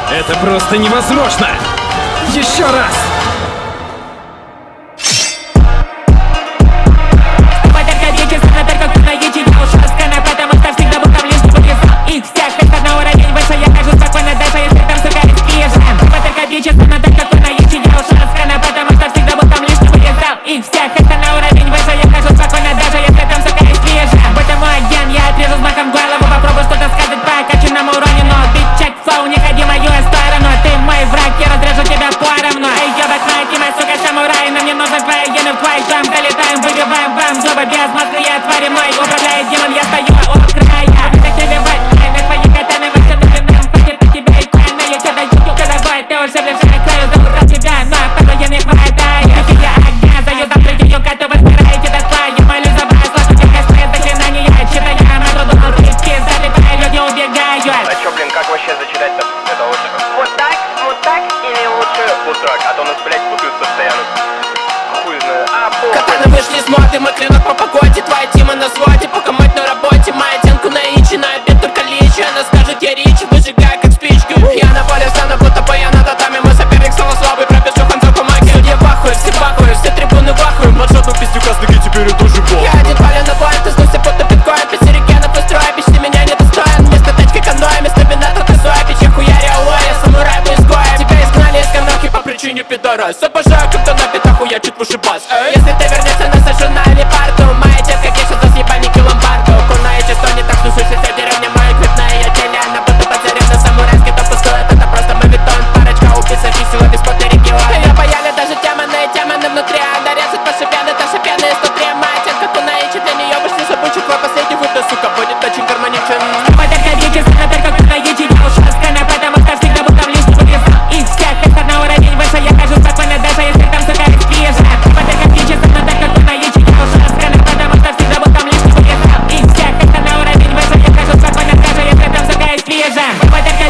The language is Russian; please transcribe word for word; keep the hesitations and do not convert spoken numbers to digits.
Это просто невозможно! Еще раз! Их всех это на уровень выше, я хожу спокойно, даже если там, сука, рискиешь. Только честно, так как на яичи делал шаскана, потому что всегда был там лишний вырезал. Их всех это на уровень выше, я хожу спокойно, даже если там, сука, рискиешь. Будь мой агент, я отрежу с махом голову, попробую что-то сказать по качанному уровню. Но бит-чек флоу, не ходи в мою сторону, ты мой враг, я разрежу тебя поровну. Эй, ёбак, моя тима, сука, самурай, но мне нужно твои гены в твой дом. Залетаем, выбиваем вам зубы, без мозга я твари мой, управляет демон, я стою у края. Так тебе бать. Ты уже ближе к краю, забыл тебя, но порой я не хватаю. Я огня, даю завтра ее готова, разбираете до тла. Я молюсь за вас, ложу тихо стоит заклинание. Я читаю, на труду алтарки, залетаю, люди убегают. А чё, блин, как вообще зачитать-то? Это лучше вот так, вот так или лучше вот так? А то нас, блядь, путают постоянно. Хуй знает. А, похуй. Катаны вышли с моды, мы клинок по погоде. Твоя тима на своде, пока мать на работе. Моя тянку на ичи, на обед только личи. Она скажет, я речь, выжигаю как спичку. Я на поле стану, будто бы я на татами. Мой соперник стал слабый, пробежу концовку маги. Судья вахует, все пахуют, все трибуны вахуют. Маршруту пиздюка с ноги, теперь я тоже бог. Я один пален на бой, ты снулся, будто биткоин. Пять сирикенов и строя, бич, ты меня не достоин. Вместо тачки каноэ, вместо вина только соя. Бич, я хуярю, алоэ, я самурай, мы изгоем. Тебя изгнали из канахи по причине пидорас. Обожаю, когда на битах хуячит вышибас. Если ты вернешься, насажу на лепарду. Моя девка геша за съебальники ломбарду. Куна и чисто не так, слушайся, вся деревня моя крепная. Я теля, она будто потеряна самурайский топ пускает. Это просто мавитон, парочка убийца, весело, бесплатный регион. Ее паяли даже теманы, теманы внутри. Она режет по шипяны, та шипяны из внутри. Моя тянка куна и чит, для нее вышли забычек. Твой последний выпуск, сука, будет очень гармоничен. Подарка вечерна, только куна яичи делал шаскана, потому что всегда был там лишний вырезал. Их всех это на уровень выше, я хожу спокойно, даже если там, сука, рискиешь. Подарка вечерна, только куна яичи делал шаскана, потому что всегда был там лишний вырезал. Их всех это на уровень выше, я хожу спокойно, даже если там, сука, рискиешь. Подарка